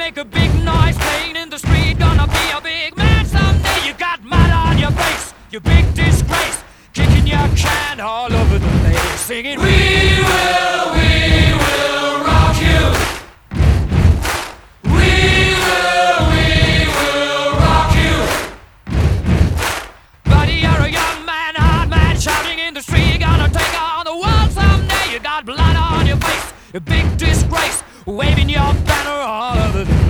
make a big noise playing in the street. Gonna be a big man someday. You got mud on your face, you big disgrace. Kicking your can all over the place, singing, we will rock you. We will rock you. Buddy, you're a young man, hard man, shouting in the street. Gonna take on the world someday. You got blood on your face, a big disgrace, waving your banner all over the